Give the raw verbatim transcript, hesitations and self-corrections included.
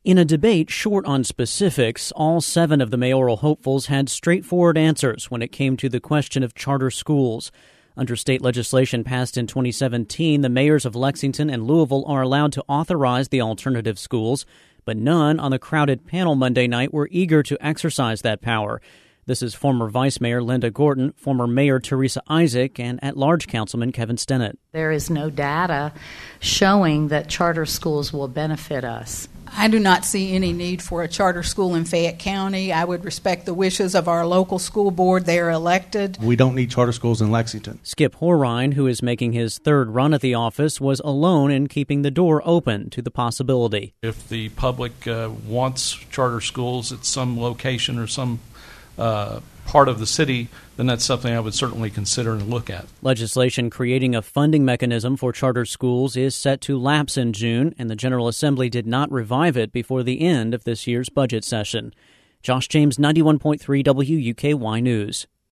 In a debate short on specifics, all seven of the mayoral hopefuls had straightforward answers when it came to the question of charter schools. Under state legislation passed in twenty seventeen, the mayors of Lexington and Louisville are allowed to authorize the alternative schools, but none on the crowded panel Monday night were eager to exercise that power. This is former Vice Mayor Linda Gorton, former Mayor Teresa Isaac, and at-large Councilman Kevin Stennett. There is no data showing that charter schools will benefit us. I do not see any need for a charter school in Fayette County. I would respect the wishes of our local school board. They are elected. We don't need charter schools in Lexington. Skip Horine, who is making his third run at the office, was alone in keeping the door open to the possibility. If the public uh, wants charter schools at some location or some uh, part of the city, then that's something I would certainly consider and look at. Legislation creating a funding mechanism for charter schools is set to lapse in June, and the General Assembly did not revive it before the end of this year's budget session. Josh James, ninety-one point three W U K Y News.